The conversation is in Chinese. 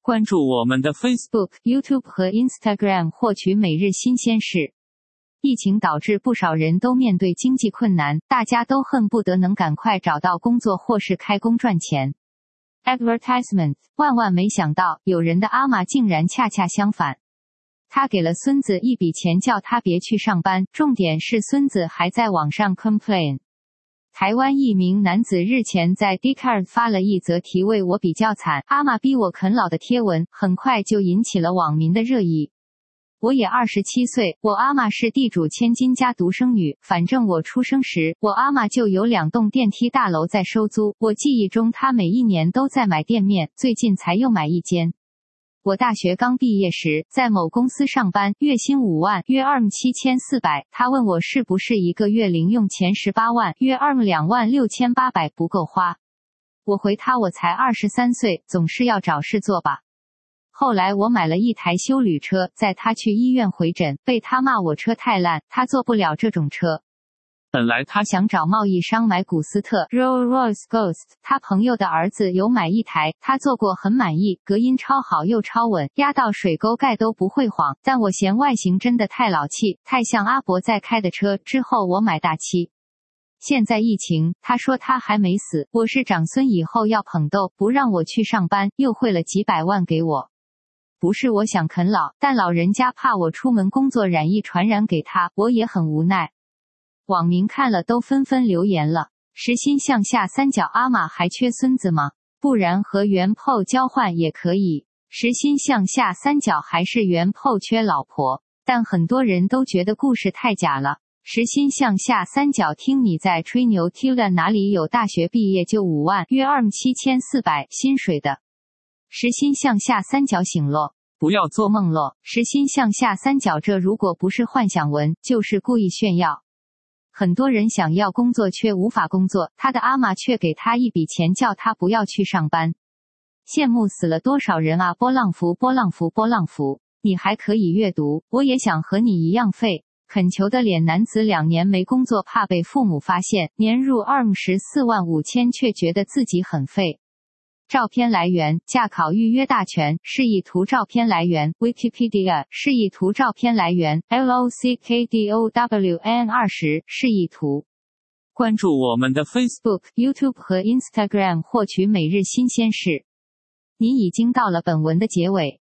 关注我们的 Facebook、YouTube 和 Instagram 获取每日新鲜事。疫情导致不少人都面对经济困难，大家都恨不得能赶快找到工作或是开工赚钱。Advertisement， 万万没想到，有人的阿嬷竟然恰恰相反。他给了孙子一笔钱，叫他别去上班，重点是孙子还在网上 complain。台湾一名男子日前在 Dcard 发了一则题为我比较惨，阿嬷逼我啃老的贴文，很快就引起了网民的热议。我也27岁，我阿嬷是地主千金家独生女，反正我出生时，我阿嬷就有2栋电梯大楼在收租，我记忆中她每一年都在买店面，最近才又买一间。我大学刚毕业时，在某公司上班，月薪5万，约27,400。他问我是不是一个月零用钱18万，约226,800不够花。我回他我才23岁，总是要找事做吧。后来我买了一台休旅车，载他去医院回诊，被他骂我车太烂，他坐不了这种车。 本来他想找贸易商买古斯特 Rolls-Royce Ghost， 他朋友的儿子有买一台，他坐过很满意，隔音超好又超稳，压到水沟盖都不会晃，但我嫌外形真的太老气，太像阿伯在开的车，之后我买大7。现在疫情，他说他还没死，我是长孙以后要捧逗，不让我去上班，又汇了几百万给我。不是我想啃老，但老人家怕我出门工作染疫传染给他，我也很无奈。网民看了都纷纷留言了，时薪向下三角阿嬷还缺孙子吗？不然和原 po 交换也可以。时薪向下三角还是原 po 缺老婆，但很多人都觉得故事太假了。时薪向下三角听你在吹牛 Tilda 哪里有大学毕业就5万，约27,400薪水的。时薪向下三角醒咯，不要做梦咯。时薪向下三角这如果不是幻想文，就是故意炫耀。很多人想要工作却无法工作，他的阿嬷却给他一笔钱叫他不要去上班。羡慕死了多少人啊！波浪符波浪符波浪符，你还可以阅读，我也想和你一样废。恳求的脸男子2年没工作，怕被父母发现，年入24万5千，却觉得自己很废。照片来源：驾考预约大全，示意图照片来源 Wikipedia， 示意图照片来源 LOCKDOWN20， 示意图。 关注我们的 Facebook、YouTube 和 Instagram 获取每日新鲜事。您已经到了本文的结尾。